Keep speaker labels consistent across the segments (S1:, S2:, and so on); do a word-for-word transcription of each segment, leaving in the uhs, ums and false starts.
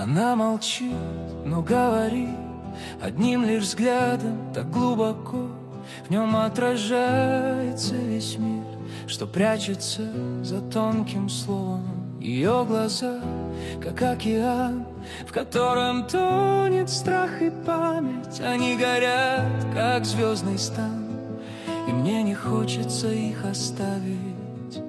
S1: Она молчит, но говорит одним лишь взглядом, так глубоко. В нем отражается весь мир, что прячется за тонким словом. Ее глаза, как океан, в котором тонет страх и память. Они горят, как звездный стан, и мне не хочется их оставить.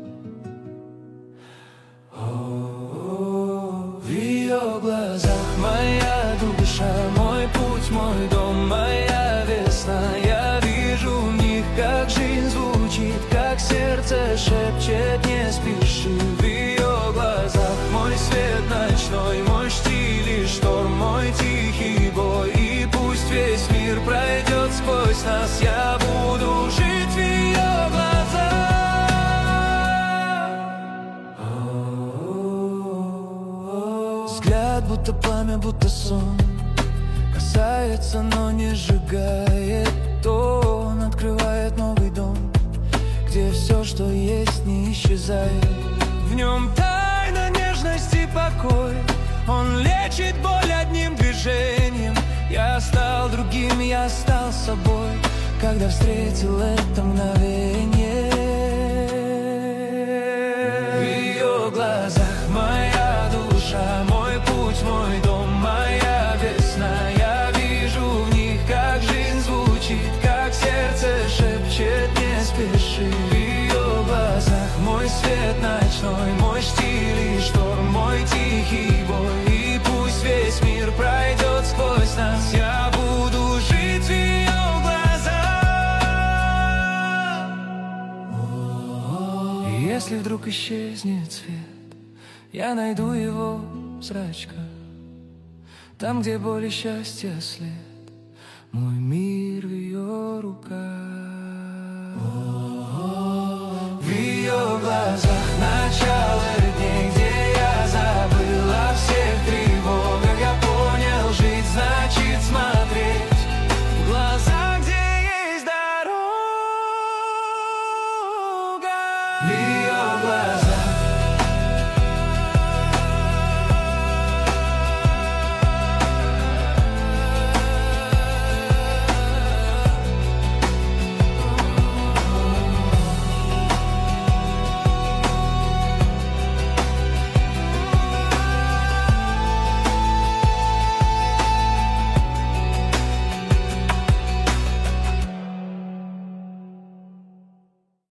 S1: О, в ее глазах моя душа, мой путь, мой дом, моя весна. Я вижу в них, как жизнь звучит, как сердце шепчет, не спеши. В ее глазах мой свет ночной, мой штиль и шторм, мой тихий бой. И пусть весь мир пройдет сквозь нас, я буду жить в ее глазах. Взгляд будто пламя, будто сон, касается, но не сжигает. Он открывает новый дом, где все, что есть, не исчезает. В нем тайна, нежность и покой. Он лечит боль одним движением. Я стал другим, я стал собой, когда встретил это мгновение. В ее глазах моя душа, мой путь, мой дом, моя весна. Я вижу в них, как жизнь звучит, как сердце шепчет, не спеши. В ее глазах мой свет ночной, мой штиль и шторм, мой тихий бой. И пусть весь мир пройдет сквозь нас, я буду жить в ее глазах. И если вдруг исчезнет свет, я найду его в зрачках, там, где боль и счастье след. Мой мир в ее руках. В ее глазах начало